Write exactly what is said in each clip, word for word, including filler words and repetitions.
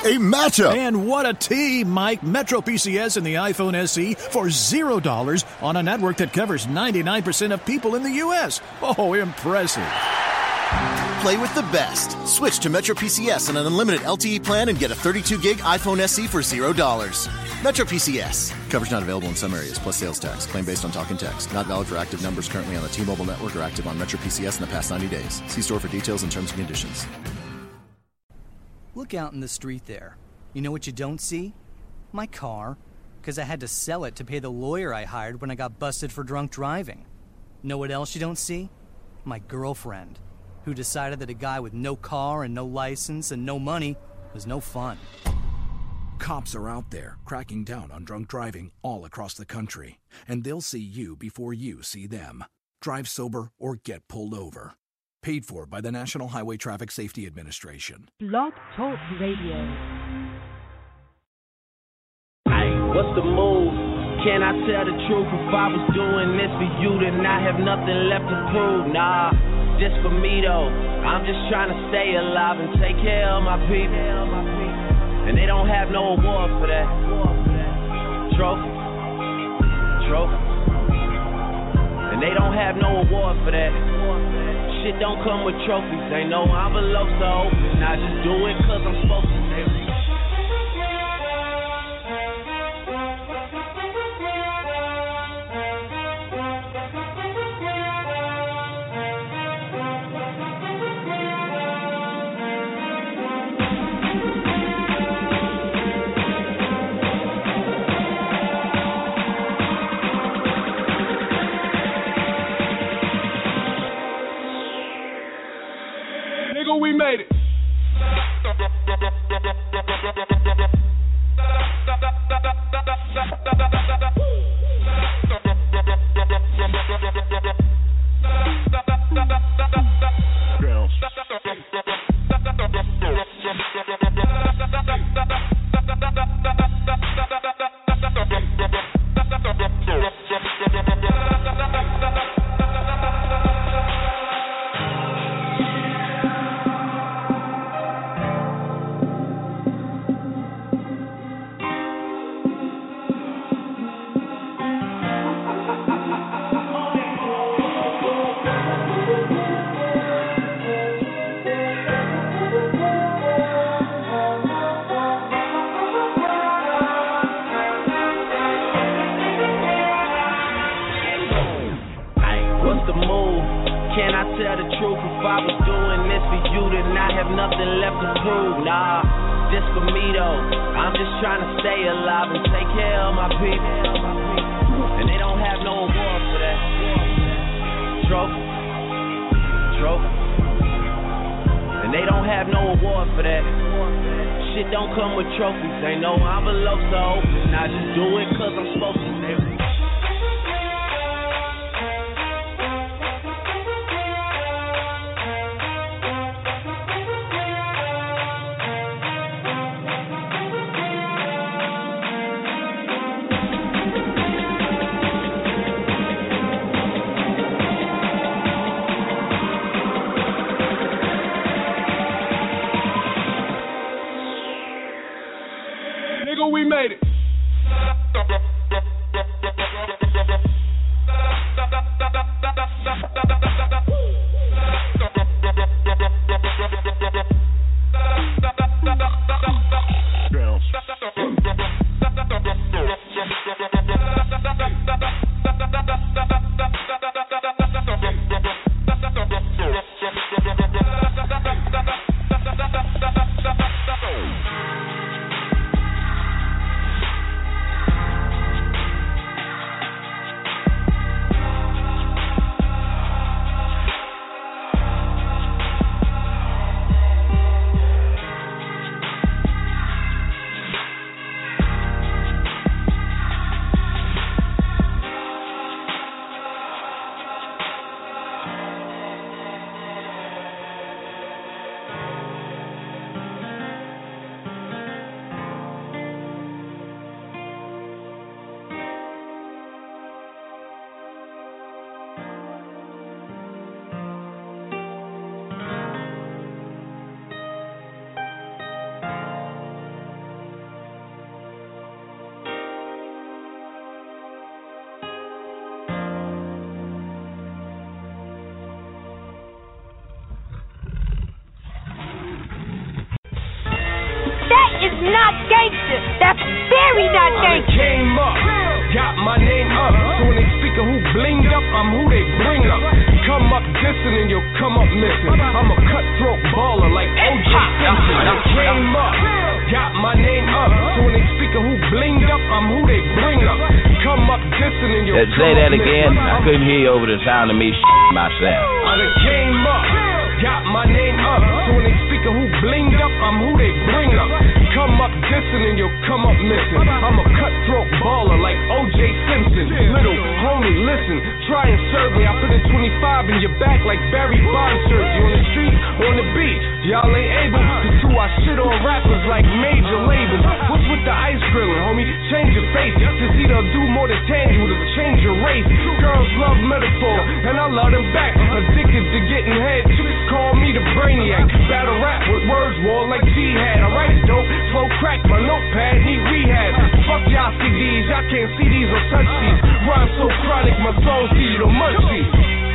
a matchup. And what a team, Mike. Metro P C S and the iPhone S E for zero dollars on a network that covers ninety-nine percent of people in the U S. Oh, impressive. Play with the best. Switch to Metro P C S on an unlimited L T E plan and get a thirty-two gig iPhone S E for zero dollars. Metro P C S. Coverage not available in some areas, plus sales tax. Claim based on talk and text. Not valid for active numbers currently on the T-Mobile network or active on Metro P C S in the past ninety days. See store for details and terms and conditions. Look out in the street there. You know what you don't see? My car. Because I had to sell it to pay the lawyer I hired when I got busted for drunk driving. Know what else you don't see? My girlfriend, who decided that a guy with no car and no license and no money was no fun. Cops are out there cracking down on drunk driving all across the country, and they'll see you before you see them. Drive sober or get pulled over. Paid for by the National Highway Traffic Safety Administration. Blog Talk Radio. Hey, what's the move? Can I tell the truth? If I was doing this for you, then I have nothing left to prove. Nah, just for me though. I'm just trying to stay alive and take care of my people. And they don't have no award for that. Trophy. Trophy. And they don't have no award for that. Shit don't come with trophies. Ain't no envelopes to open. I just do it cause I'm supposed to. We made it. We made it. I came up, got my name up. So when they speak of who blinged up, I'm who they bring up. Come up dissing and you'll come up missing. I'm a cutthroat baller like O J Simpson. I came up, got my name up. So when they speak of who blinged up, I'm who they bring up. Come up dissing and you'll come say that up again. missing. I couldn't hear you over the sound of me myself. I done came up, got my name up. So when they speak of who blinged up, I'm who they bring up. Come up dissing and you'll come up missing. I'm a cutthroat baller like O J Simpson. Little homie, listen, try and serve me. I put a twenty-five in your back like Barry Bonds served you on the street, on the beach. Y'all ain't able to do our shit on rappers like major labels. What's with the ice grilling, homie? Change your face. To see they'll do more than tangible to change your race. Girls love metaphor, and I love them back. Addicted to getting head, chicks call me the brainiac. Battle rap with words, war like Jihad. I write dope, slow crack, my notepad need rehab. Fuck y'all C Ds, y'all can't see these or touch these. Rhyme so chronic, my soul see you the munchies.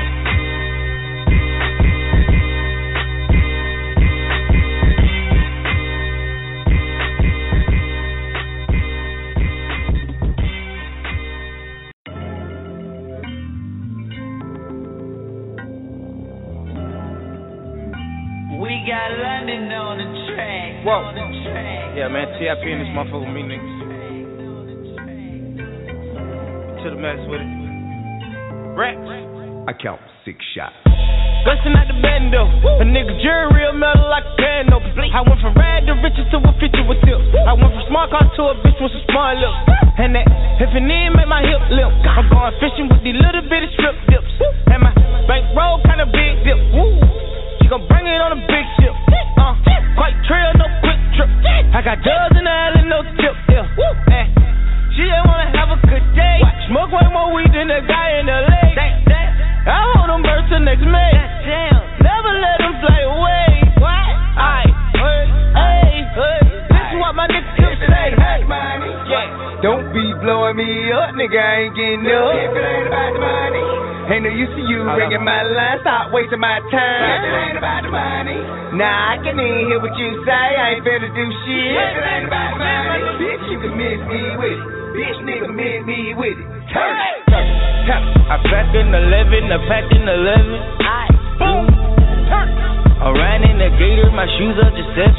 We got London on the track. Whoa. On the track. Yeah, man, T I P and this motherfucker with me, niggas. To the max with it. Rex. I count six shots. Bustin' out the bando. A nigga jury real metal like a piano. I went from rad to riches to a feature with tips. I went from smart car to a bitch with some smart lips. And that if it need make my hip limp. I'm going fishing with these little bitty strip dips. And my bankroll kinda big dip. Woo. She gon' bring it on a big ship. Uh, quite trail, no quick trip. I got dubs in the alley, no tip. Yeah. Woo. Eh. She just wanna have a good day. Smoke way more weed than the guy in the lake. I hold them birds till next May. Never let them fly away. What? Aye. Hey, hey, hey. This is what my niggas still say. Hey, yeah. Don't be blowing me up, nigga. I ain't getting up. If it ain't about the money, ain't no use to you ringing my line. Stop wasting my time. If it ain't about the money, nah, I can even hear what you say. I ain't finna do shit. If it ain't about the money, bitch, you can miss me with it. Bitch, nigga, miss me with it. Turn it, turn it. I packed an eleven, I packed an eleven. I boom, turn. I ran in the gator, my shoes are just seven.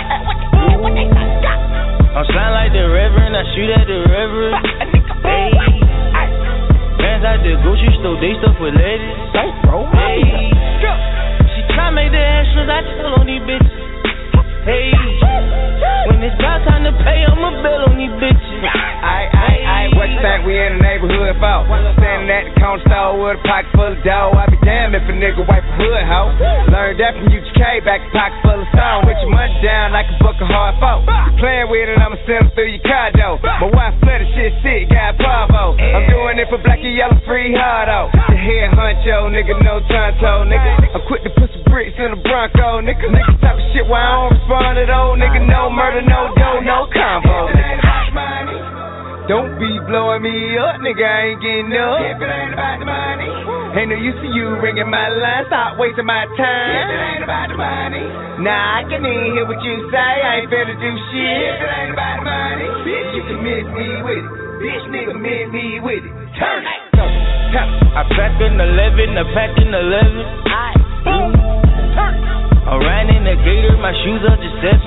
I'm slime like the reverend, I shoot at the reverend. Hey, fans at the grocery store, they stuff with ladies. Hey, she try make the extras, I tell on these bitches. Hey, when it's about time to pay, I'ma bill on these bitches. Aight, aight, aight, what you think we in the neighborhood for? Standing at the corner store with a pocket full of dough. I be damned if a nigga wipe a hood, ho. Learned that from U G K, back a pocket full of stone. With your money down like a book of hard folk. Playing with it, I'ma send them through your car, though. My wife flooded shit sick, got Bravo. I'm doing it for black and yellow, free hard, oh. The head honcho, nigga, no tonto, nigga. I'm quick to put some bricks in the Bronco, nigga. Niggas talking shit while I don't respond at all, nigga. No murder, no dough, no combo, nigga. Don't be blowing me up, nigga, I ain't getting up. If it ain't about the money, ain't no use to you ringing my line. Stop wasting my time. If it ain't about the money, nah, I can even hear what you say. I ain't finna do shit. If it ain't about the money, bitch, you can miss me with it. Bitch, nigga, miss me with it. Turn it. I packed an eleven, I packed an eleven. I boom, turn. I ran in the gator, my shoes are just seven.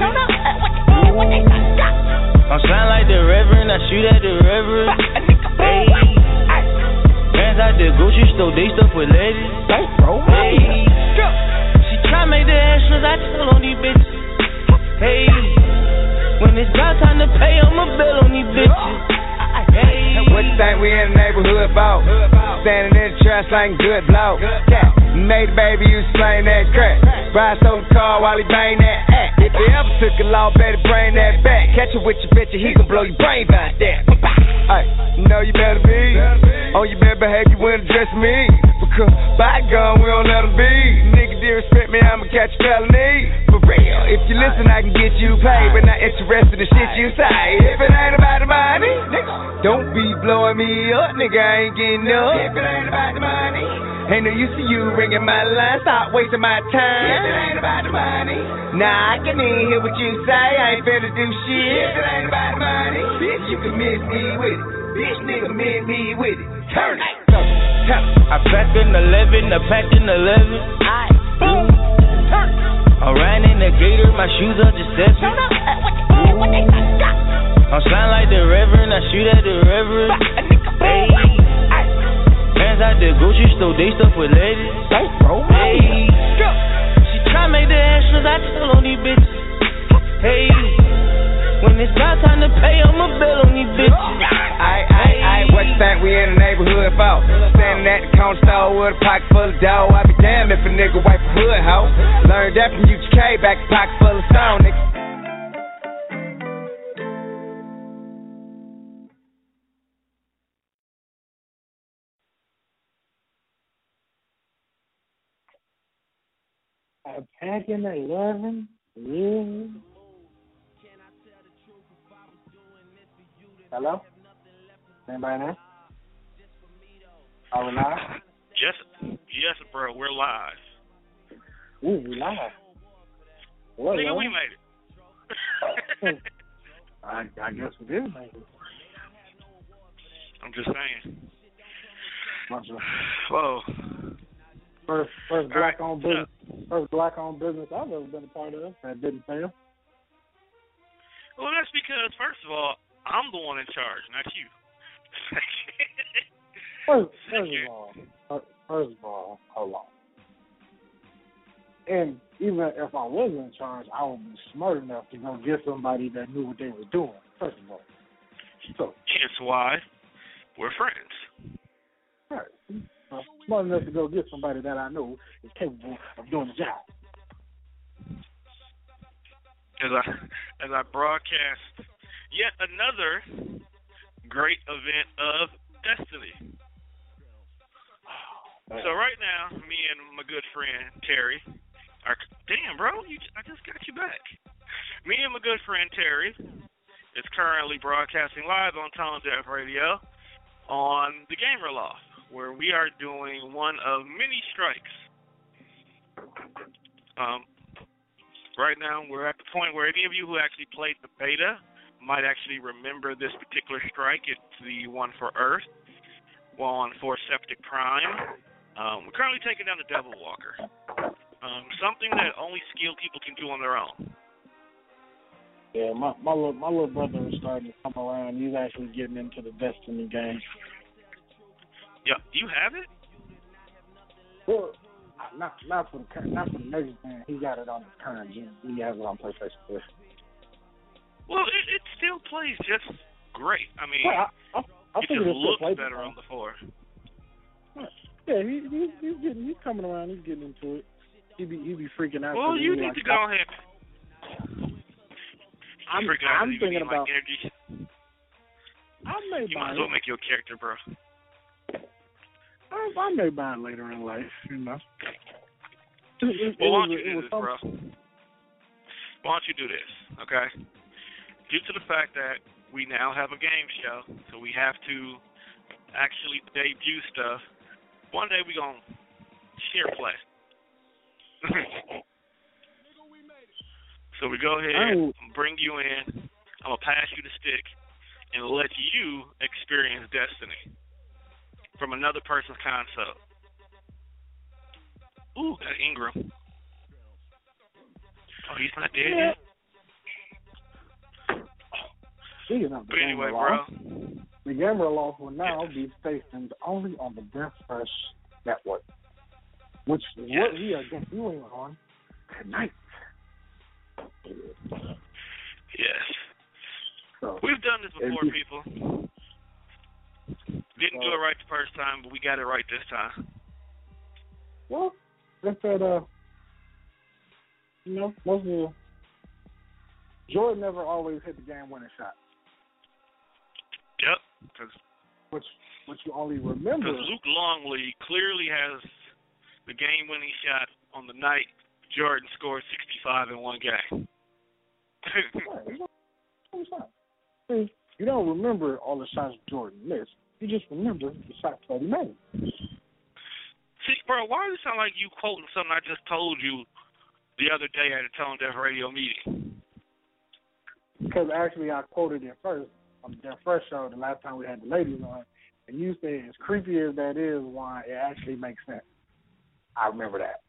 I'm slime like the reverend, I shoot at the reverend. Hey, fans at the grocery store, they stuff with ladies. Hey, she try make the extras, I tell on these bitches. Hey, when it's about time to pay, I'ma bill on these bitches. Hey, what you think we in the neighborhood for? Standing in the trash like good blow. Yeah, made baby, you slaying that crack. Ride stole the car while he bang that act. If you ever took a law, better bring that back. Catch it with your bitch, he gon' blow your brains out there. Hey, you know you better be on your bad behavior when address me. Because by gun, we don't let them be. Nigga disrespect me, I'ma catch a felony. For real, if you listen, I can get you paid, but not interested in the shit you say. If it ain't about the money, nigga, don't be blowing me up, nigga, I ain't getting up. If it ain't about the money, Ain't no use to you ringing my line, stop wasting my time. If it ain't about the money, nah, I can even hear what you say. I ain't finna do shit. If it ain't about the money, bitch, you can miss me with it. Bitch, nigga, miss me with it. Turn it. I packed an eleven, I packed an eleven. I boom. Turn. I'm riding in the gator, my shoes are just seven. Shut up. What they got? I'm sound like the Reverend, I shoot at the Reverend. Hey. Hands out the grocery store, they stuff with ladies. Hey. She try make the extras, I tell on these bitches. Hey. When it's about time to pay, I'ma bet on these bitches. I, I, I, what you think we in the neighborhood for? Standing at the corner store with a pocket full of dough. I be damned if a nigga wipe a hood, hoe. Learned that from U G K, back a pocket full of stone, nigga. A pack in eleven? Yeah. Hello? Anybody there? Are we live? Yes, yes, bro, we're live. Ooh, we live. Well, Nigga, well. we made it. I, I guess we did make it. I'm just saying. Whoa. Whoa. First, first black right, owned business, first black owned business I've ever been a part of that didn't fail. Well, that's because, first of all, I'm the one in charge, not you. first, first of all, first of all, hold on. And even if I wasn't in charge, I would be smart enough to go get somebody that knew what they were doing. First of all, so hence why we're friends. Right. I'm smart enough to go get somebody that I know is capable of doing the job. As I as I broadcast yet another great event of Destiny. So right now, me and my good friend Terry are damn bro, you, I just got you back. Me and my good friend Terry is currently broadcasting live on Tone Deaf Radio on the Gamer Loft, where we are doing one of many strikes. Um, right now, we're at the point where any of you who actually played the beta might actually remember this particular strike. It's the one for Earth, one for Septic Prime. Um, we're currently taking down the Devil Walker, um, something that only skilled people can do on their own. Yeah, my my little, my little brother is starting to come around. He's actually getting into the Destiny game. Yeah, you have it? Well, not not for the not for the next gen. He got it on the current gen. He has it on PlayStation four. Well, it, it still plays just great. I mean, well, I, I, I it just looks better on the four. Yeah, he, he he's getting he's coming around. He's getting into it. He be he be freaking out. Well, you need like, to go ahead. I'm, freaking I'm out thinking need, about. Like, energy. I may you buy might as well make your character, bro. I, I may buy it later in life, you know. It, it, well, it why was, don't you do this, bro? Why don't you do this, okay? Due to the fact that we now have a game show, so we have to actually debut stuff, one day we're going to share play. So we go ahead and bring you in. I'm going to pass you the stick and let you experience Destiny from another person's console. Ooh, got Ingram. Oh, he's not dead yet? But anyway, bro. The Gamer Loft will now yes. be stationed only on the Death Fresh network, which is yes. what we are debuting on tonight. Yes. So, we've done this before, be, people. Didn't uh, do it right the first time, but we got it right this time. Well, that's that, uh, you know, most of the, Jordan never always hit the game-winning shot. Yep. Cause, which, which you only remember. Because Luke Longley clearly has the game-winning shot on the night Jordan scored sixty-five in one game. You don't remember all the shots Jordan missed. You just remember the shots that he made. See, Bro, why does it sound like you quoting something I just told you the other day at a Tone Deaf Radio meeting? Because actually I quoted it first on the Deaf Fresh show the last time we had the ladies on, and you said, as creepy as that is, why it actually makes sense. I remember that.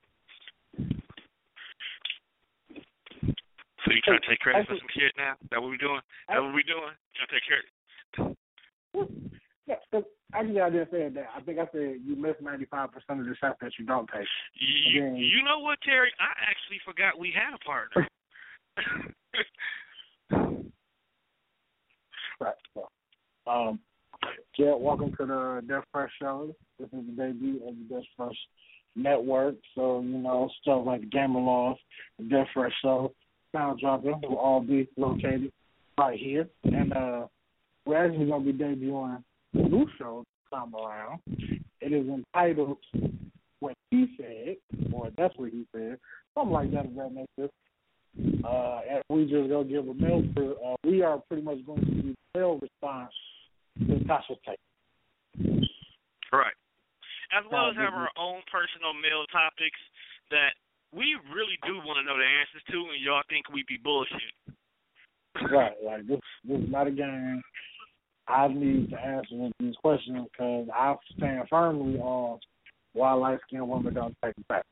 So you trying to take credit for some shit now? That what we doing? That what we doing? Trying to take credit? Yeah, cause actually I didn't say that. I think I said you miss ninety-five percent of the shots that you don't take. You, then, you know what, Terry? I actually forgot we had a partner. Right. So, um, yeah, welcome to the Deaf Fresh show. This is the debut of the Deaf Fresh network. So, you know, stuff like the Gamer Laws, the Deaf Fresh show, Sound Dropping will all be located right here. And uh, we're actually going to be debuting a new show this time around. It is entitled What He Said, or That's What He Said, something like that, if that makes sense. Uh, and we just go give a mail for, uh, we are pretty much going to do mail response to Tasha Tate. Right. As well as have our own personal mail topics that we really do want to know the answers to, and y'all think we be bullshit. Right. Like, this, this is not a game. I need to answer these questions because I stand firmly on why light-skinned women don't take it back.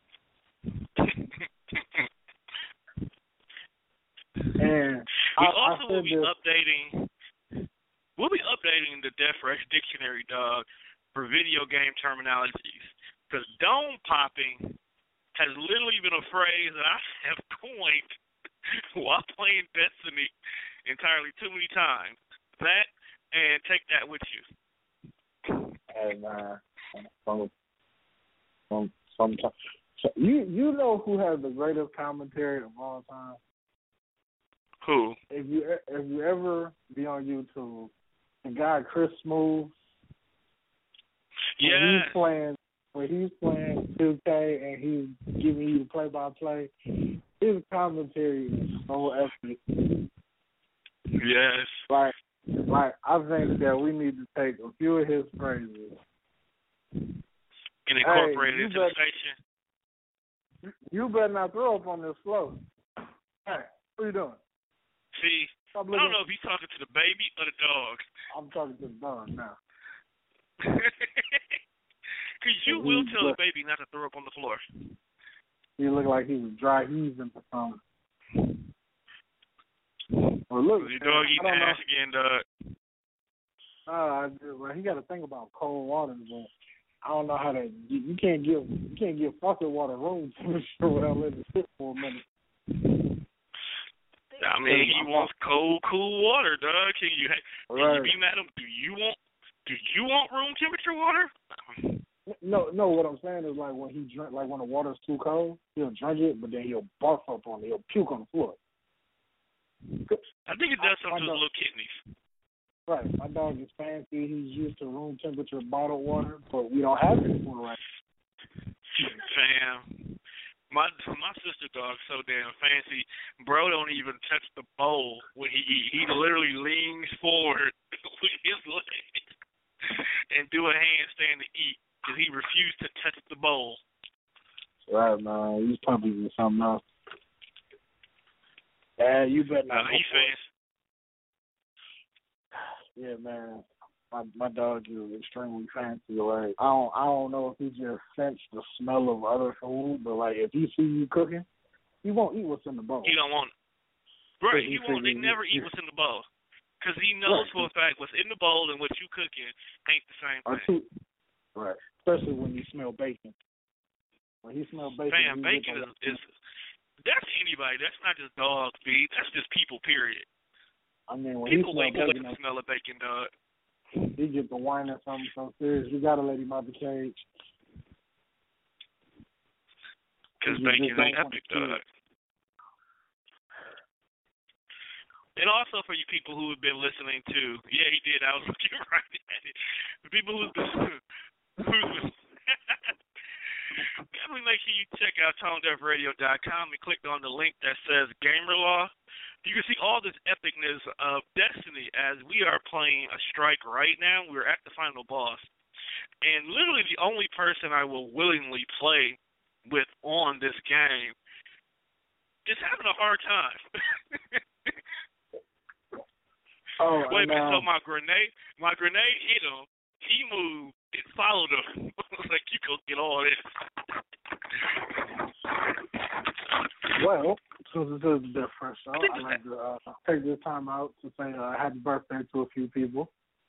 And we I, also I will be this, updating. We'll be updating the Deaf Fresh Dictionary, dog, for video game terminologies. Because dome popping has literally been a phrase that I have coined while playing Destiny entirely too many times. That and take that with you. And uh, from from from so you you know who has the greatest commentary of all time? Who? If you if you ever be on YouTube, the guy Chris Smooth. Yeah. When he's playing when he's playing two K and he's giving you the play by play, his commentary is so epic. Yes. Like like I think that we need to take a few of his phrases and incorporate hey, it into better, the station. You better not throw up on this float. Hey, what are you doing? See, I don't know if he's talking to the baby or the dog. I'm talking to the dog now. Because you will tell the baby not to throw up on the floor. He looked like he was dry heaving for something. Well, look, your dog eating ass again, dog. Uh, well, he got to think about cold water, but I don't know how to. You, you can't give you can't give faucet water room temperature without letting it sit for a minute. I mean, he wants cold, cool water, dog. Can you, can right. you be mad at him? Do you want, do you want room temperature water? No, no. What I'm saying is like when he drink, like when the water's too cold, he'll drink it, but then he'll barf up on it. He'll puke on the floor. I think it does something to his little kidneys. Right. My dog is fancy. He's used to room temperature bottled water, but we don't have it anymore right now. Fam. My my sister dog's so damn fancy. Bro don't even touch the bowl when he eat. He literally leans forward with his legs and do a handstand to eat because he refused to touch the bowl. Right, man. These puppies are something else. Yeah, you better not. Uh, he's fancy. Yeah, man. My my dog is extremely fancy. Like I don't I don't know if he just sensed the smell of other food, but like if he see you cooking, he won't eat what's in the bowl. He don't want it. Right, he, he won't. They never eat what's in the bowl because he knows right. for a fact what's in the bowl and what you cooking ain't the same thing. Too, right, especially when you smell bacon. When he smells bacon, Fam, bacon is, is that's anybody. That's not just dog feed. That's just people. Period. I mean, when people wake up to the smell of bacon, dog. He get the wine or something so serious. You gotta let him out the cage. Because bacon ain't epic, dog. And also for you people who have been listening to, yeah, he did. I was looking right at it. The people who've been, who's been definitely make sure you check out tone deaf radio dot com and click on the link that says Gamer Law. You can see all this epicness of Destiny as we are playing a strike right now. We're at the final boss. And literally the only person I will willingly play with on this game is having a hard time. oh, Wait a minute, now, so my grenade, my grenade hit him. He moved. It followed him. Like, you go get all this. Well, since this is a different show, I'd like to uh, take this time out to say uh, happy birthday to a few people.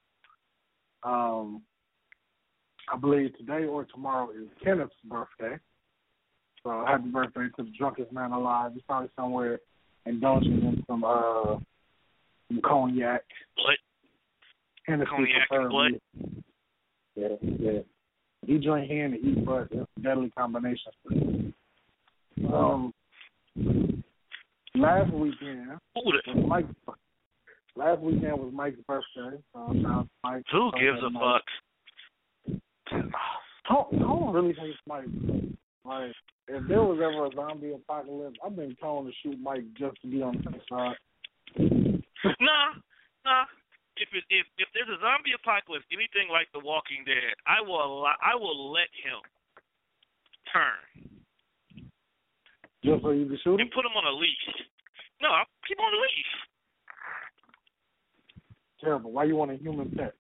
Um, I believe today or tomorrow is Kenneth's birthday. So happy birthday to the drunkest man alive. He's probably somewhere indulging in some uh some cognac. What? Hennessy Cognac and blood? Yeah, yeah. He drink hen and eat butt. That's a deadly combination. Um, last weekend was Mike's. Last weekend was Mike's birthday. So now Mike. Who gives a fuck? Don't, don't really hate Mike. Like, if there was ever a zombie apocalypse, I've been told to shoot Mike just to be on the safe side. Nah, nah. If it, if if there's a zombie apocalypse, anything like The Walking Dead, I will allow, I will let him turn. Just so you can shoot him? And put him on a leash. No, I'll keep him on a leash. Terrible. Why you want a human pet?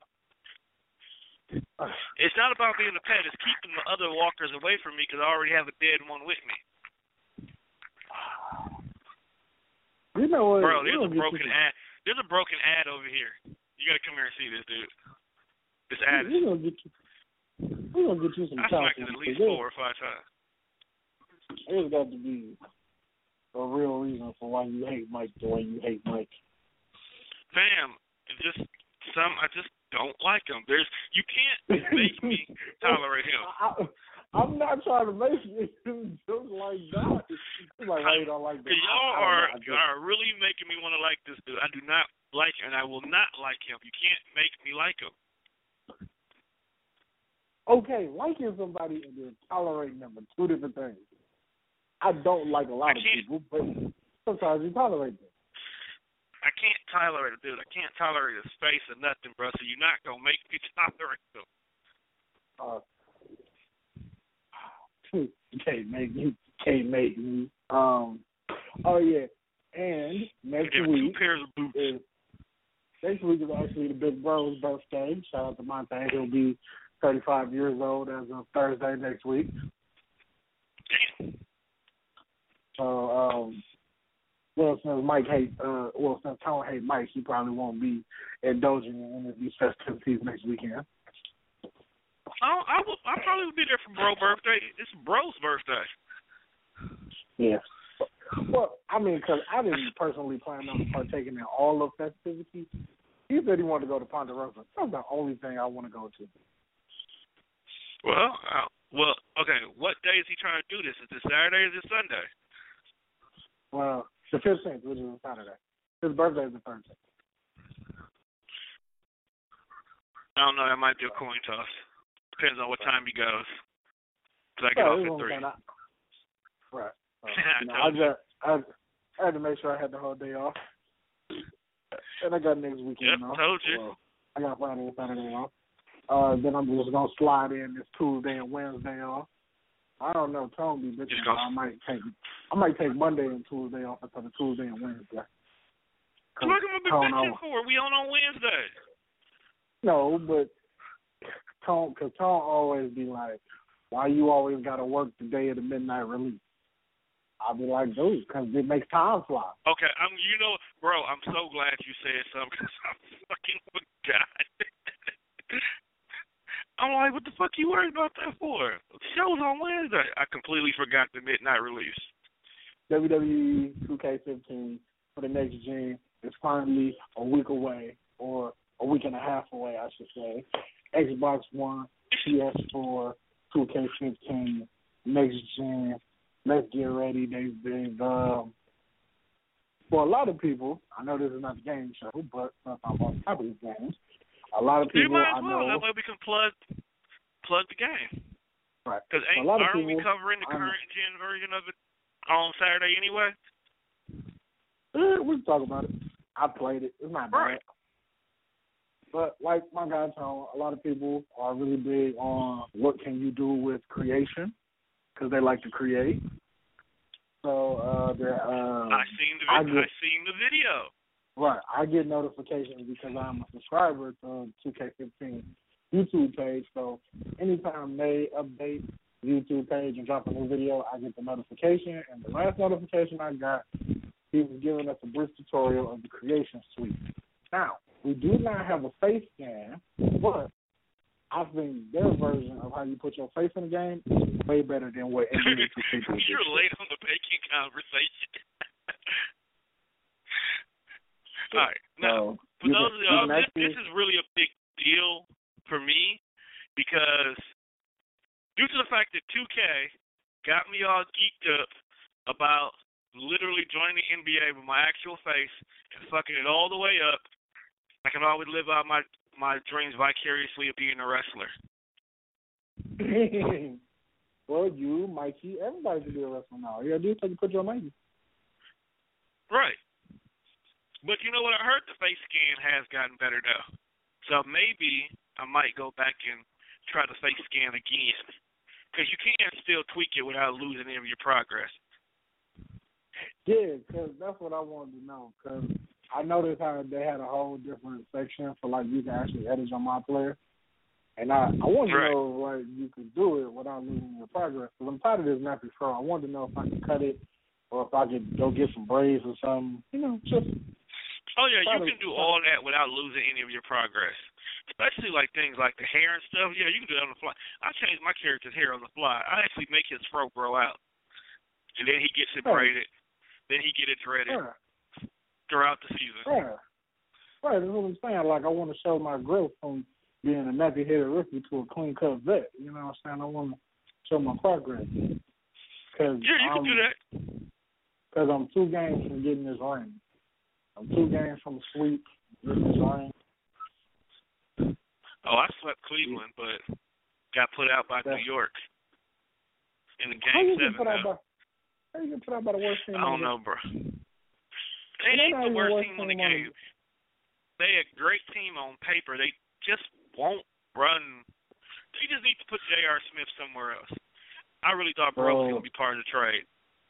It's not about being a pet. It's keeping the other walkers away from me because I already have a dead one with me. You know what? Bro, there's a broken ad. There's a broken ad over here. You gotta come here and see this, dude. This ad. We're gonna get you. We're gonna get you some. I smacked it at least four or five times. There's got to be a real reason for why you hate Mike the way you hate Mike. Fam, it's just some. I just don't like him. There's you can't make me tolerate him. I, I'm not trying to make you just like that. It's like why you don't like this. Y'all are are really making me want to like this dude. I do not like him, and I will not like him. You can't make me like him. Okay, liking somebody and then tolerating them are two different things. I don't like a lot of people, but sometimes you tolerate them. I can't tolerate a dude. I can't tolerate his face or nothing, bro. So you're not gonna make me tolerate him. Uh, you can't make me. Can't make me. Um. Oh yeah, and next yeah, week two pairs of boots. Is, next week is actually the Big Bro's birthday. Shout out to Monte. He'll be thirty-five years old as of Thursday next week. Damn. So, um, well, since Mike hate, uh, well, since Tone hate Mike, he probably won't be indulging in these festivities next weekend. Oh, I will. I probably will be there for Bro's birthday. It's Bro's birthday. Yeah. Well, I mean, because I didn't personally plan on partaking in all the festivities. He said he wanted to go to Ponderosa. That's the only thing I want to go to. Well, uh, well, okay. What day is he trying to do this? Is it Saturday or is it Sunday? Well, the fifteenth, which is a Saturday. His birthday is the thirteenth. I don't know. That might be a coin toss. Depends on what time he goes. Because I get yeah, off at three. I, right. So, you know, I, just, I, I had to make sure I had the whole day off. And I got next weekend yep, off. told you. So I got Friday and Saturday off. Uh, then I'm just going to slide in this Tuesday and Wednesday off. I don't know. Tone be bitching. I might take I might take Monday and Tuesday off instead of Tuesday and Wednesday. What am I be bitching for? We on on Wednesday. No, but Tone, because Tone always be like, why you always got to work the day of the midnight release? I'll be like, dude, because it makes time fly. Okay, I'm. You know, bro, I'm so glad you said something because I fucking forgot. I'm like, what the fuck you worried about that for? The show's on Wednesday. I completely forgot the midnight release. W W E two K fifteen for the next gen is finally a week away, or a week and a half away, I should say. Xbox One, P S four, two K fifteen, next gen. Let's get ready. They've been, um, for a lot of people, I know this is not the game show, but since I'm on top of these games, a lot of people you might as I well. know. That way we can plug plug the game. Right. Because ain't aren't people, we covering the current I'm, gen version of it on Saturday anyway? Eh, we can talk about it. I played it. It's not right. bad. But like my guy told, a lot of people are really big on what can you do with creation because they like to create. So uh, they're. Uh, I seen the I, vid- get, I seen the video. Right, I get notifications because I'm a subscriber to two K fifteen YouTube page. So anytime they update YouTube page and drop a new video, I get the notification. And the last notification I got, he was giving us a brief tutorial of the creation suite. Now, we do not have a face scan, but I think their version of how you put your face in the game is way better than what N B A two K do. You're late on the baking conversation. All right. Now, so, for those of y'all, this, actually, this is really a big deal for me because due to the fact that two K got me all geeked up about literally joining the N B A with my actual face and fucking it all the way up, I can always live out my, my dreams vicariously of being a wrestler. Well, you, Mikey, everybody can be a wrestler now. Yeah, do is take a picture of Mikey. Right. But you know what? I heard the face scan has gotten better, though. So maybe I might go back and try the face scan again. Because you can still tweak it without losing any of your progress. Yeah, because that's what I wanted to know. Because I noticed how they had a whole different section for, like, you can actually edit on my player. And I, I wanted right. to know, like, you could do it without losing your progress. Because I'm tired of this nappy fro. I wanted to know if I could cut it or if I could go get some braids or something. You know, just... Oh, yeah, you can do all that without losing any of your progress. Especially, like, things like the hair and stuff. Yeah, you can do that on the fly. I changed my character's hair on the fly. I actually make his fro grow out. And then he gets it braided. Then he get it dreaded yeah. throughout the season. Yeah. Right, that's what I'm saying. Like, I want to show my growth from being a nappy-headed rookie to a clean-cut vet. You know what I'm saying? I want to show my progress. Cause yeah, you I'm, can do that. Because I'm two games from getting this ring. I'm two games from a sweep, getting this ring. Oh, I swept Cleveland, but got put out by That's, New York in the game seven. Put out by, how you get put out by the worst team? I don't know, bro. They ain't the worst team in the game. They a great team on paper. They just won't run. They just need to put J R. Smith somewhere else. I really thought Bro was going to be part of the trade.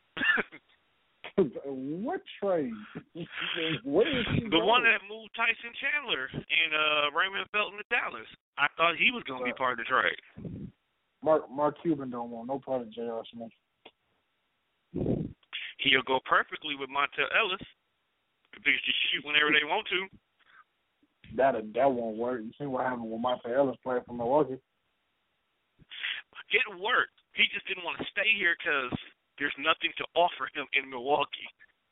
What trade? What is the going? One that moved Tyson Chandler and uh, Raymond Felton to Dallas. I thought he was going to be part of the trade. Mark Mark Cuban don't want no part of J R. Smith. He'll go perfectly with Montel Ellis if they just shoot whenever they want to. That that won't work. You see what happened when Montel Ellis played for Milwaukee? It worked. He just didn't want to stay here because there's nothing to offer him in Milwaukee.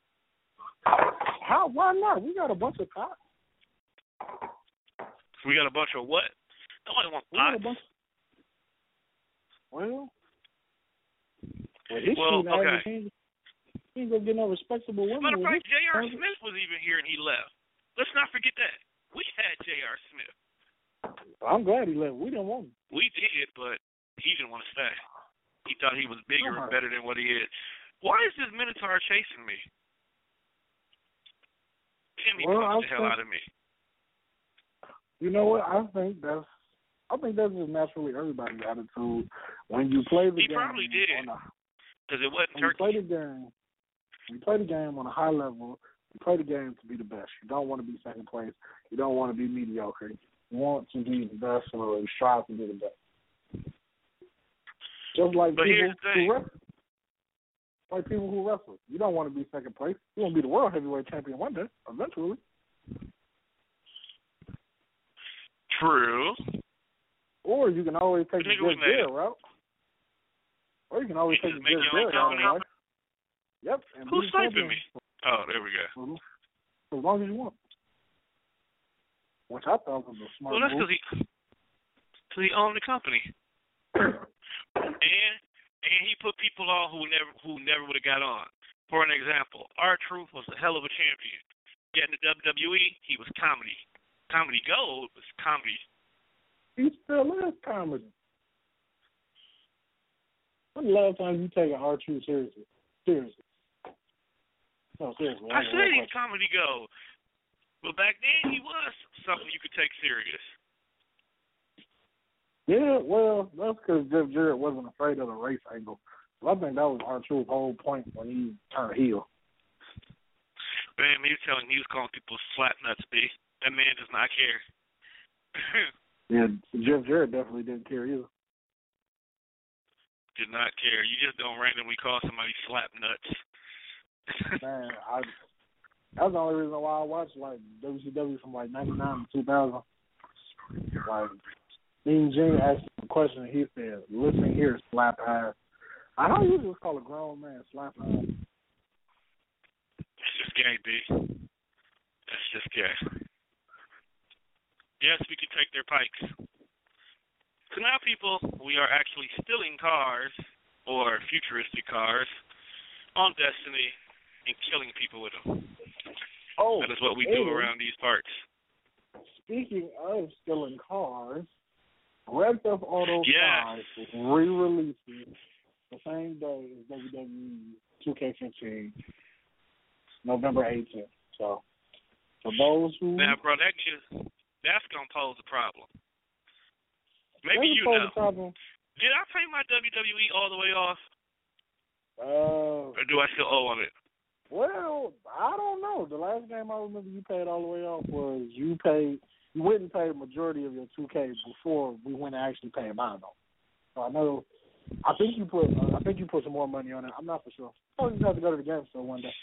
How? Why not? We got a bunch of cops. We got a bunch of what? Nobody wants we got a bunch. Well, well, well okay. He, he ain't gonna get no respectable women. Matter of fact, J R. Smith was even here and he left. Let's not forget that. We had J R. Smith. I'm glad he left. We didn't want him. We did, but he didn't want to stay. He thought he was bigger and better than what he is. Why is this Minotaur chasing me? Timmy well, punched the hell think, out of me. You know what? I think that's I think that's just naturally everybody's attitude. When you play the he game, he probably did because it wasn't when turkey. You play the game. You play the game on a high level. You play the game to be the best. You don't want to be second place. You don't want to be mediocre. You want to be the best, or you strive to be the best. Just like but people who wrestle. Like people who wrestle. You don't want to be second place. You want to be the world heavyweight champion one day, eventually. True. Or you can always take the good deal route. Or you can always you take the good deal route. Yep. And Who's sniping me? Oh, there we go. Mm-hmm. As long as you want. Which I thought was a smart Well, that's move. because he, cause he owned the company. and and he put people on who never who never would have got on. For an example, R-Truth was a hell of a champion. Yet in the W W E, he was comedy. Comedy Gold was comedy. He still is comedy. When's the last time you taken R-Truth seriously? Seriously. No, seriously. I said he's comedy Gold. But back then, he was something you could take serious. Yeah, well, that's because Jeff Jarrett wasn't afraid of the race angle. I think that was R-Truth's whole point when he turned heel. Man, he was telling he was calling people slap nuts, B. That man does not care. Yeah, Jeff Jarrett definitely didn't care either. Did not care. You just don't randomly call somebody slap nuts. Man, I, that's the only reason why I watched like W C W from like ninety-nine to two thousand. Like, Mean Gene asked him a question and he said, "Listen here, slap ass." I don't usually call a grown man slap ass. It's just gay, B. That's just gay. Yes, we can take their pikes. So now, people, we are actually stealing cars, or futuristic cars, on Destiny and killing people with them. Oh, that is what we do around these parts. Speaking of stealing cars, Grand Theft Auto yes. five is re-releasing the same day as W W E two K fifteen, November eighteenth. So, for those who... Now, bro, that just... That's going to pose a problem. Maybe you pose know. A problem. Did I pay my W W E all the way off? Uh, or do I still owe on it? Well, I don't know. The last game I remember you paid all the way off was you paid, you went and paid the majority of your two K before we went and actually paid mine though. So I know, I think you put, uh, I think you put some more money on it. I'm not for sure. I'll just have to go to the game store one day.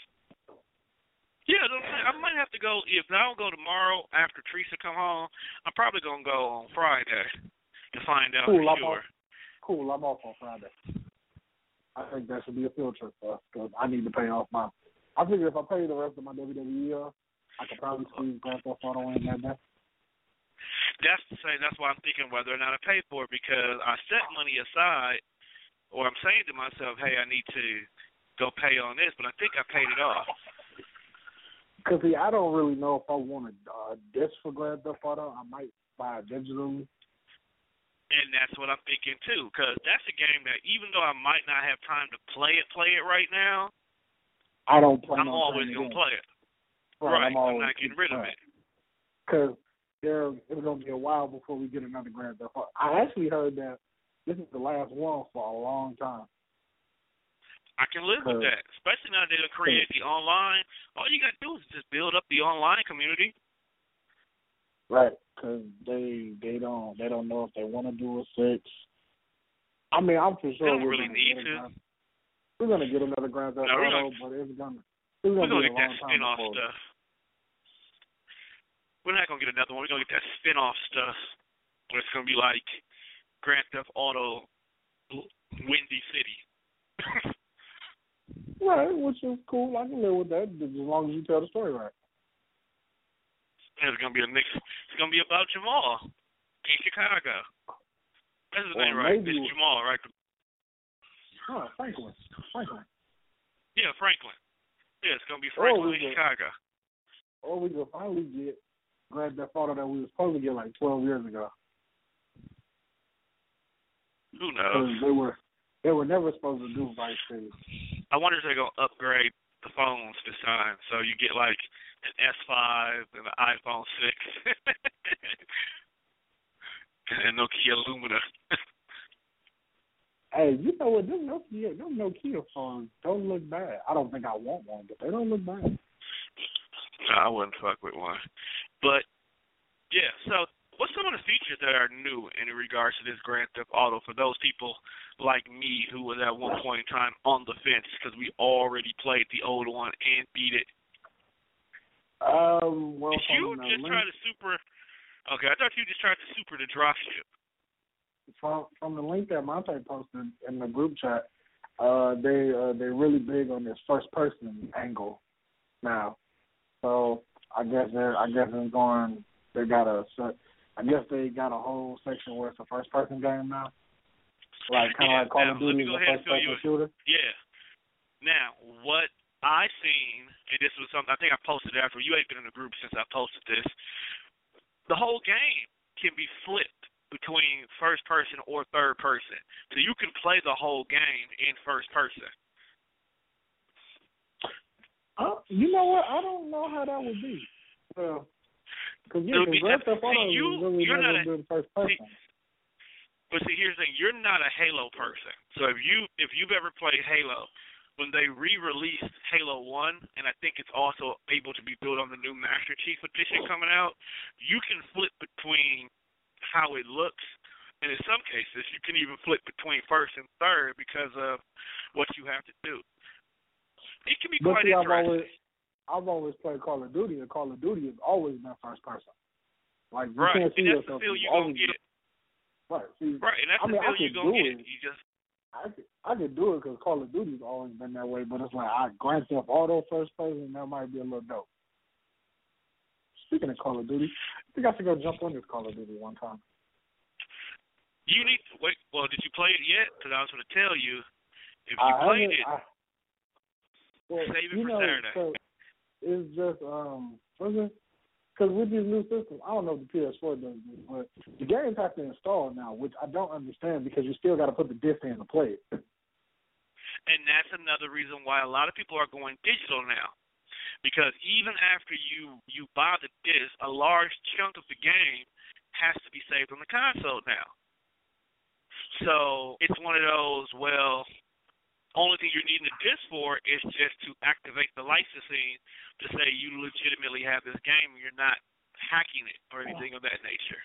Yeah, I might have to go. If I don't go tomorrow after Teresa come home, I'm probably gonna go on Friday to find out cool, for I'm sure. Off, cool, I'm off on Friday. I think that should be a field trip for us because I need to pay off my. I figure if I pay the rest of my W W E off, I could probably squeeze Grand Theft Auto in that day. That's the same. That's why I'm thinking whether or not I pay for it because I set money aside, or I'm saying to myself, "Hey, I need to go pay on this," but I think I paid it off. Because, see, I don't really know if I want a uh, disc for Grand Theft Auto. I might buy it digitally. And that's what I'm thinking, too, because that's a game that even though I might not have time to play it play it right now, I don't plan I'm on always going to play it. Right, right. I'm, I'm not getting rid of right. it. Because there it's going to be a while before we get another Grand Theft Auto. I actually heard that this is the last one for a long time. I can live with that, especially now that they create the online. All you got to do is just build up the online community. Right, because they they don't they don't know if they want to do a six. I mean, I'm for sure they don't we're really gonna need get to. Another, we're gonna get another Grand Theft no, Auto, gonna, but it's gonna it's we're gonna, gonna be get a that long time spin-off before. stuff. We're not gonna get another one. We're gonna get that spin-off stuff where it's gonna be like Grand Theft Auto, Windy City. Right, which is cool. I can live with that as long as you tell the story right. It's gonna be a mix. It's gonna be about Jamal in Chicago. That's his name, right? It's Jamal, right? Huh, Franklin. Franklin. Yeah, Franklin. Yeah, it's gonna be Franklin in get, Chicago. Or we will finally get Grand Theft Auto that we were supposed to get like twelve years ago. Who knows? They were they were never supposed to do Vice City. I wonder if they're gonna upgrade the phones this time, so you get like an S five and an iPhone six and Nokia Lumina. Hey, you know what? Them Nokia, them Nokia phones don't look bad. I don't think I want one, but they don't look bad. No, I wouldn't fuck with one. But yeah, so what's some of the features that are new in regards to this Grand Theft Auto for those people like me who was at one point in time on the fence because we already played the old one and beat it? Um, well, Did you just link, try to super? Okay, I thought you just tried to super the dropship. From from the link that Monte posted in the group chat, uh, they uh, they're really big on this first person angle now. So I guess they're I guess it's going. They got a. I guess they got a whole section where it's a first person game now. Like kind of yeah, like Call now, of Duty, the first person shooter. Yeah. Now, what I seen, and this was something I think I posted after. You ain't been in the group since I posted this. The whole game can be flipped between first person or third person, so you can play the whole game in first person. Uh, you know what? I don't know how that would be. Well, because It yeah, would be Grand tough. Theft Auto See, you, is really you're never not a, been first person. see, but see, here's the thing: you're not a Halo person. So if you if you've ever played Halo, when they re-released Halo One, and I think it's also able to be built on the new Master Chief Edition coming out, you can flip between how it looks, and in some cases, you can even flip between first and third because of what you have to do. It can be But quite see, I've interesting. always, I've always played Call of Duty, and Call of Duty has always been first person. Like you Right, can't see and that's yourself. the feel You've you're going always to get. been- Right. See, Right, and that's I the mean, I feel you're could going to do get. it. You just I could, I could do it because Call of Duty's always been that way, but it's like I Grand Theft Auto first person, that might be a little dope. Speaking of Call of Duty, I think I should go jump on this Call of Duty one time. You need to wait. Well, did you play it yet? Because I was going to tell you, if you I played haven't- it, I, well, save it you for know, Saturday. So it's just um, what's it? Because with these new systems, I don't know if the P S four does this, but the games have to install now, which I don't understand because you still got to put the disc in to play it. And that's another reason why a lot of people are going digital now. Because even after you, you buy the disc, a large chunk of the game has to be saved on the console now. So it's one of those, well, only thing you're needing the disc for is just to activate the licensing to say you legitimately have this game and you're not hacking it or anything of that nature.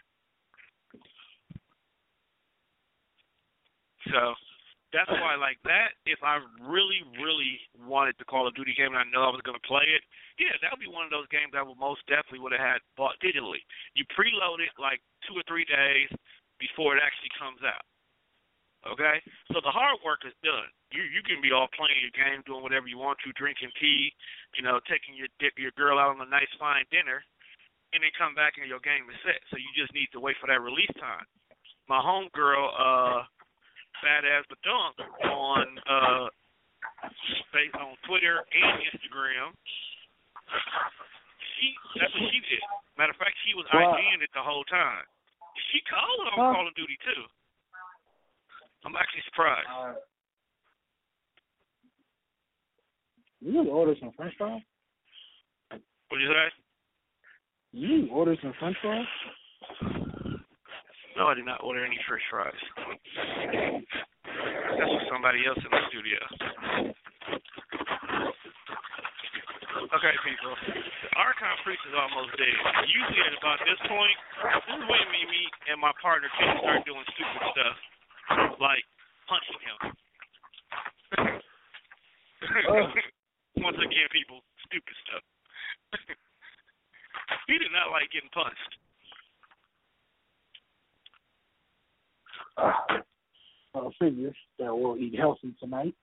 So that's why, like that, if I really, really wanted the Call of Duty game and I know I was going to play it, yeah, that would be one of those games I would most definitely would have had bought digitally. You preload it like two or three days before it actually comes out. Okay? So the hard work is done. You you can be all playing your game, doing whatever you want to, drinking tea, you know, taking your your girl out on a nice fine dinner, and then come back and your game is set. So you just need to wait for that release time. My homegirl, uh, Badass Badunk on uh, space on Twitter and Instagram, she that's what she did. Matter of fact, she was Wow. IGing it the whole time. She called on Huh? Call of Duty too. I'm actually surprised. Uh, you need to order some French fries? What did you say? You need to order some French fries? No, I did not order any French fries. That's for somebody else in the studio. Okay, people. The Archon Priest is almost dead. Usually at about this point, this is when me, me and my partner Ken start doing stupid stuff, like punching him. Oh. Once again, people, stupid stuff. He did not like getting punched. Uh, I figure that we'll eat healthy tonight.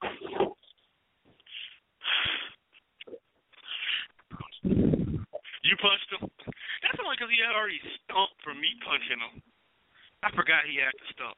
You punched him? That's only because he had already stumped from me punching him. I forgot he had to stump.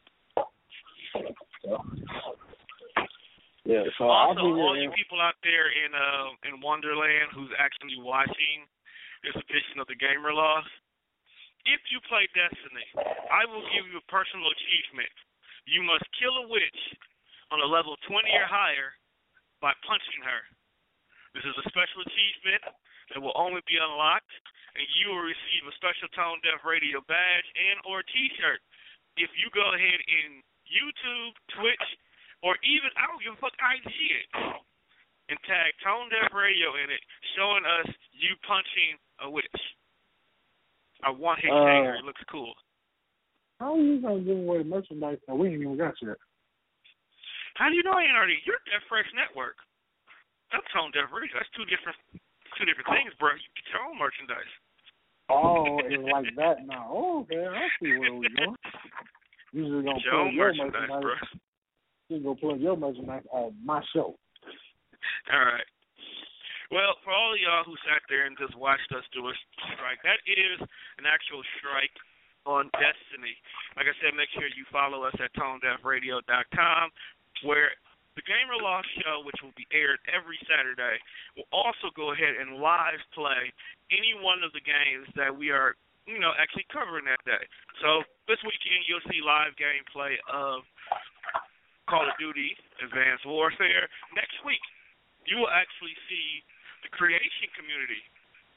Yeah, so also, I'll be all here. you people out there in uh, in Wonderland who's actually watching this edition of the Gamer Loft, if you play Destiny, I will give you a personal achievement. You must kill a witch on a level twenty or higher by punching her. This is a special achievement that will only be unlocked, and you will receive a special Tone Deaf Radio badge and or T-shirt if you go ahead in YouTube, Twitch, or even, I don't give a fuck, I G it, and tag Tone Deaf Radio in it, showing us you punching a witch. I want his Uh, hanger. It looks cool. How are you going to give away merchandise that we ain't even got yet? How do you know I ain't already? You're Deaf Fresh Network. That's Tone Deaf Radio. That's two different two different things, bro. You get your own merchandise. Oh, it's like that now. Oh, okay, I see where we're going. You just going to Get your plug own your merchandise, merchandise. bro. You go plug your merchandise on my show. All right. Well, for all of y'all who sat there and just watched us do a strike, that is an actual strike on Destiny. Like I said, make sure you follow us at tone deaf radio dot com, where the Gamer Loft show, which will be aired every Saturday, will also go ahead and live play any one of the games that we are, you know, actually covering that day. So this weekend you'll see live gameplay of Call of Duty Advanced Warfare. Next week you will actually see the creation community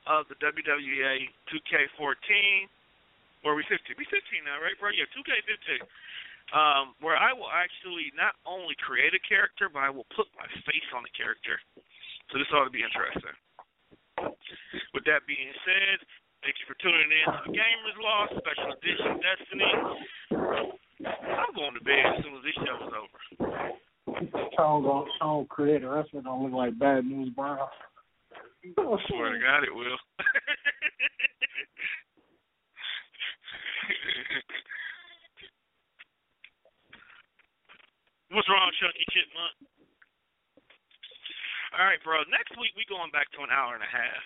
of the W W E two K fourteen, or we fifteen? We fifteen now, right, bro? Yeah, two K fifteen. Um, where I will actually not only create a character, but I will put my face on the character. So this ought to be interesting. With that being said, thank you for tuning in to the Gamers Law Special Edition Destiny. I'm going to bed as soon as this show is over. Tone gonna Tone create a wrestler don't look like Bad News Brown. I swear to God, it will. What's wrong, Chucky Chipmunk? All right, bro. Next week we going back to an hour and a half.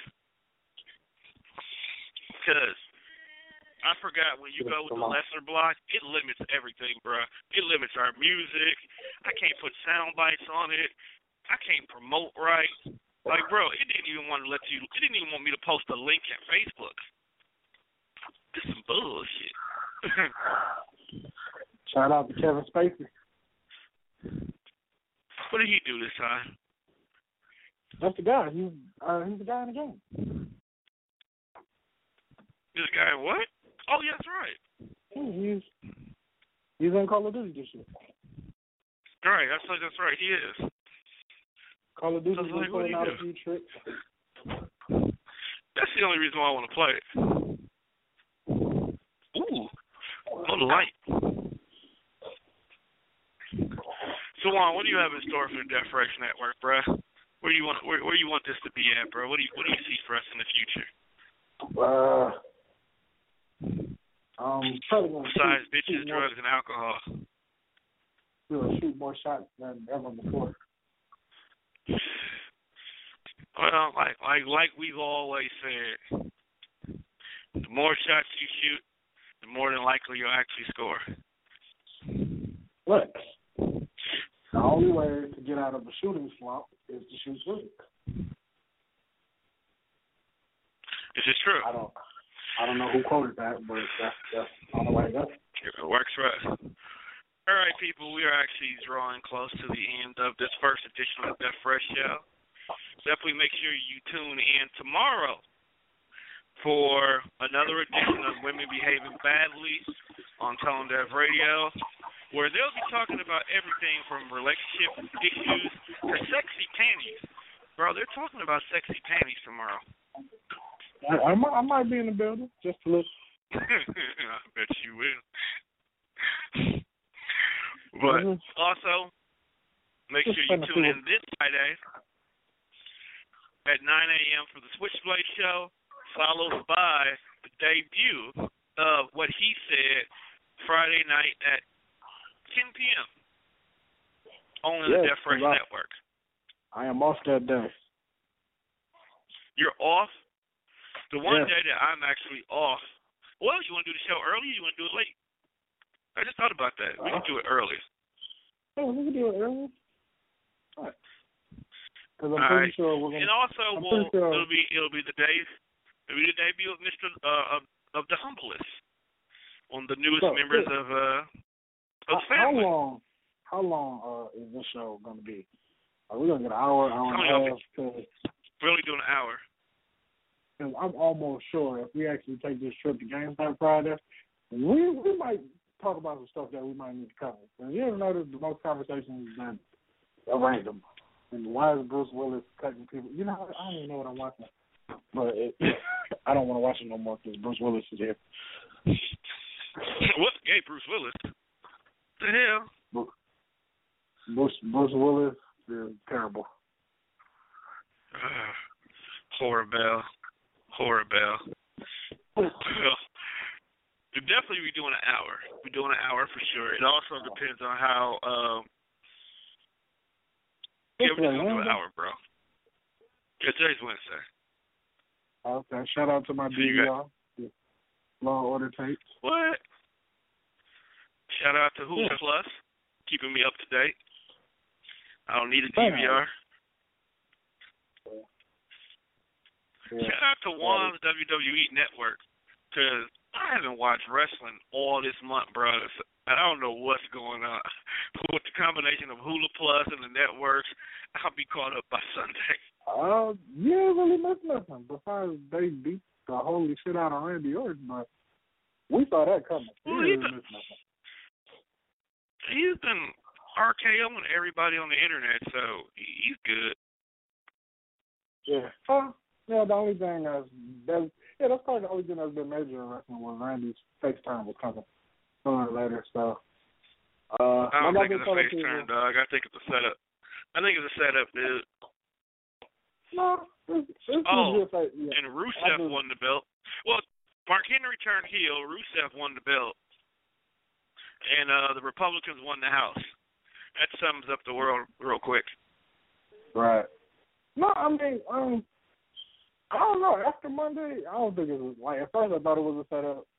Because I forgot when you go with the lesser block, it limits everything, bro. It limits our music. I can't put sound bites on it. I can't promote right. Like, bro, it didn't even want to let you. It didn't even want me to post a link at Facebook. This is some bullshit. Shout out to Kevin Spacey. What did he do this time? That's the guy. He's uh, he's the guy in the game. This guy what? Oh, yeah, that's right. He's he's in Call of Duty this year. Right, that's like that's right. He is. Call of Duty so is like, putting out a few tricks. That's the only reason why I want to play it. Ooh, what a light. So, Juan, what do you have in store for the Death Fresh Network, bruh? Where do you want where, where you want this to be at, bro? What do you what do you see for us in the future? Uh, um, probably gonna besides shoot, bitches, shoot drugs, more, and alcohol. We'll shoot more shots than ever before. Well, like like like we've always said, the more shots you shoot, the more than likely you'll actually score. Look, the only way to get out of a shooting slump is to shoot swimming. This is true. I don't, I don't know who quoted that, but that's that's the only way to go. It works for us. All right, people, we are actually drawing close to the end of this first edition of the Death Fresh Show. Definitely make sure you tune in tomorrow for another edition of Women Behaving Badly on Tone Deaf Radio, where they'll be talking about everything from relationship issues to sexy panties. Bro, they're talking about sexy panties tomorrow. I, I, might, I might be in the building just to look. I bet you will. But mm-hmm. also, make just sure you tune in this Friday at nine a.m. for the Switchblade Show, followed by the debut of What He Said Friday night at ten p.m. on the yes, Death Fresh right. Network. I am off that day. You're off? The one yes. day that I'm actually off. Well, you want to do the show early or you want to do it late? I just thought about that. We can do it early. Oh, we can do it early. All right. Because I'm All pretty right. sure we're gonna. And also, I'm we'll, sure. it'll be it'll be the day it'll be the debut of Mister Uh, of, of the Humblest, one of the newest so, members yeah. of uh of the how, family. how long? How long uh, is this show gonna be? Are we gonna get an hour, hour and a half? Cause, we're only doing an hour. Cause I'm almost sure if we actually take this trip to GameStop Friday, we we might talk about some stuff that we might need to cover. And you ever notice the most conversations that are random? And why is Bruce Willis cutting people? You know, I don't even know what I'm watching. But it, I don't want to watch it no more because Bruce Willis is here. What? Hey, Bruce Willis? What the hell? Bruce, Bruce Willis is terrible. Uh, horrible. Horrible. Well, we'll definitely be doing an hour. We're doing an hour for sure. It also depends on how. Um, yeah, we're just gonna do an hour, bro. Yeah, today's Wednesday. Okay. Shout out to my so D V R, Law Order tapes. What? Shout out to Hulu yeah. Plus, keeping me up to date. I don't need a D V R. Yeah. Shout out to Juan's W W E Network, because I haven't watched wrestling all this month, bro. I don't know what's going on. With the combination of Hulu Plus and the networks, I'll be caught up by Sunday. Uh, you ain't really missed nothing besides they beat the holy shit out of Randy Orton, but we saw that coming. We Well, didn't he's miss nothing. He's been RKOing everybody on the internet, so he's good. Yeah. Uh, yeah, the only thing that's, that's yeah, that's probably the only thing that's been major in wrestling was Randy's face turn was coming sooner or later. So uh, I don't like think it's a face turn, dog. I think it's a setup. I think it's a setup, dude. No, it's, it's oh, just like, yeah. and Rusev just, won the belt. Well, Mark Henry turned heel. Rusev won the belt, and uh, the Republicans won the House. That sums up the world real quick. Right. No, I mean, um, I don't know. After Monday, I don't think it was like at first I thought it was a setup,